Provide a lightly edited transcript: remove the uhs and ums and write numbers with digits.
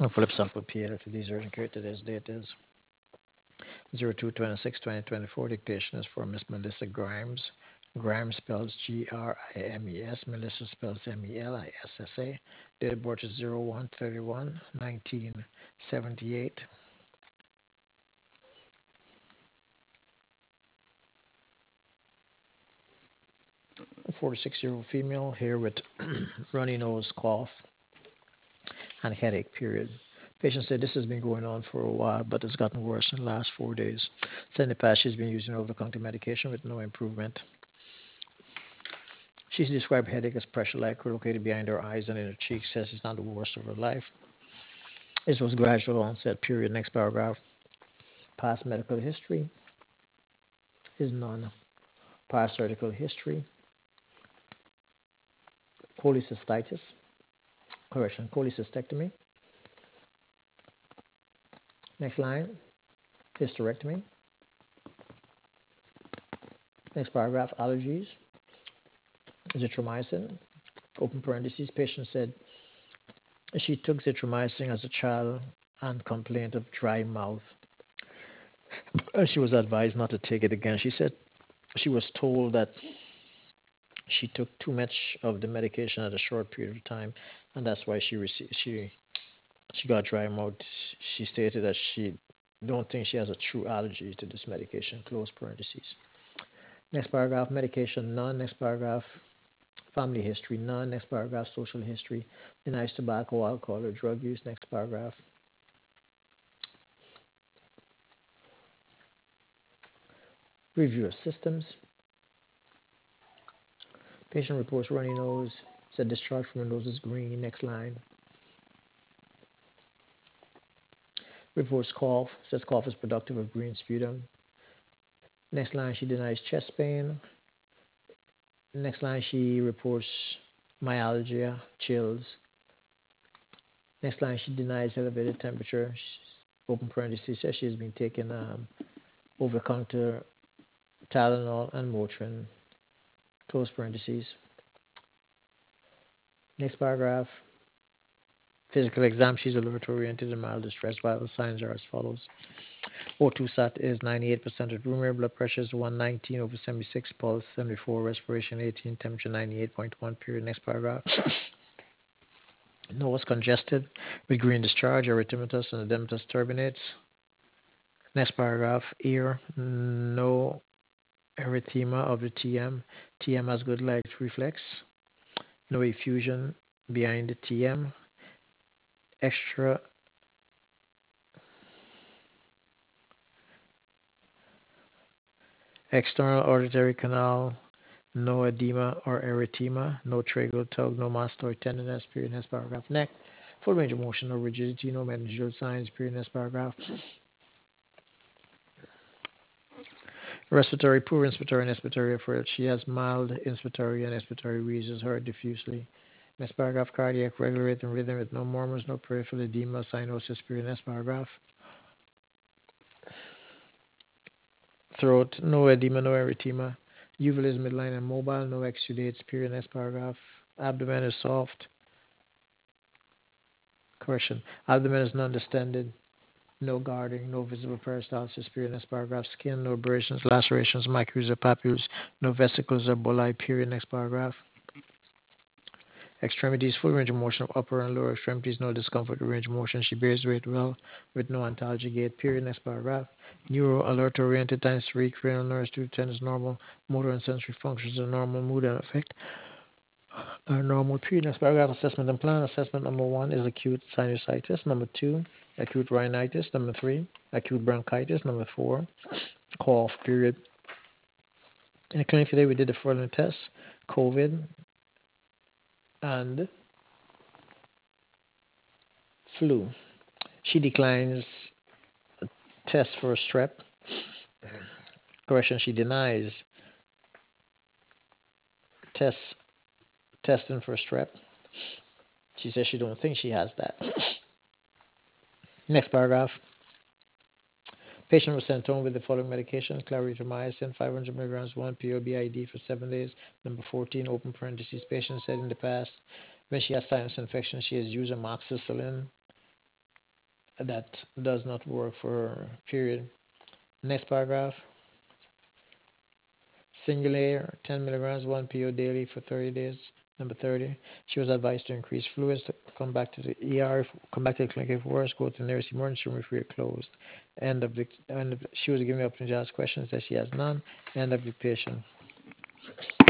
Philip Sample PL to these urgent care. Today's date is 02/26/2024. Dictation is for Miss Melissa Grimes. Grimes spells Grimes. Melissa spells Melissa. Date of birth is 01/31/1978. 46-year-old female here with runny nose, cough, and headache, period. Patient said this has been going on for a while, but it's gotten worse in the last 4 days. Said in the past she's been using over-the-counter medication with no improvement. She's described headache as pressure-like located behind her eyes and in her cheeks. Says it's not the worst of her life. This was gradual onset, period. Next paragraph. Past medical history is none. Past surgical history, cholecystitis, cholecystectomy. Next line, hysterectomy. Next paragraph, allergies, zithromycin, open parentheses. Patient said she took zithromycin as a child and complained of dry mouth. She was advised not to take it again. She said she was told that she took too much of the medication at a short period of time, and that's why she got dry mouth. She stated that she don't think she has a true allergy to this medication. Close parentheses. Next paragraph, medication none. Next paragraph, family history none. Next paragraph, social history denies tobacco, alcohol, or drug use. Next paragraph. Review of systems. Patient reports runny nose. Said discharge from the nose is green. Next line. Reports cough. Says cough is productive of green sputum. Next line, she denies chest pain. Next line, she reports myalgia, chills. Next line, she denies elevated temperature. Open parentheses says she has been taking over-counter Tylenol and Motrin. Close parentheses. Next paragraph. Physical exam, she's alert oriented and mild distress. Vital signs are as follows. O2 sat is 98% of room air. Blood pressure is 119/76. Pulse 74. Respiration 18. Temperature 98.1. Period. Next paragraph. Nose congested with green discharge. Erythematous and edematous turbinates. Next paragraph. Ear. No erythema of the TM. TM has good light reflex. No effusion behind the TM. Extra external auditory canal. No edema or erythema. No tracheal tug. No mastoid tenderness. Period. Next paragraph. Neck. Full range of motion. No rigidity. No meningeal signs. Period. Next paragraph. Respiratory, poor inspiratory and expiratory effort. She has mild inspiratory and expiratory wheezes heard diffusely. Next paragraph, cardiac regulating rhythm with no murmurs, no peripheral edema, cyanosis. Period. Next paragraph. Throat, no edema, no erythema. Uval is midline and mobile, no exudates. Period. Next paragraph. Abdomen is soft. Correction. Abdomen is non-distended. No guarding, no visible peristalsis. Period. Next paragraph. Skin, no abrasions, lacerations, maculae or papules, no vesicles or bulli. Period. Next paragraph. Extremities, full range of motion of upper and lower extremities, no discomfort with range of motion. She bears weight well with no antalgia gait. Period. Next paragraph. Neuro alert oriented times 3, cranial nerves 2 to 10 is normal. Motor and sensory functions are normal. Mood and affect are normal. Period. Next paragraph. Assessment and plan. Assessment number 1 is acute sinusitis. Number 2, acute rhinitis. Number 3, acute bronchitis. Number 4, cough. Period. In the clinic today, we did the following tests: COVID and flu. She declines test for strep. Correction, she denies test testing for strep. She says she don't think she has that. Next paragraph. Patient was sent home with the following medication: clarithromycin, 500 milligrams, 1 POBID for 7 days. Number 14, open parentheses. Patient said in the past, when she has sinus infection, she has used amoxicillin that does not work for her, period. Next paragraph. Singulair, 10 milligrams, 1 PO daily for 30 days. Number 30. She was advised to increase fluids, to come back to the ER, come back to the clinic if worse, go to the nearest emergency room if we are closed. She was given the opportunity to ask questions that she has none. End of the patient.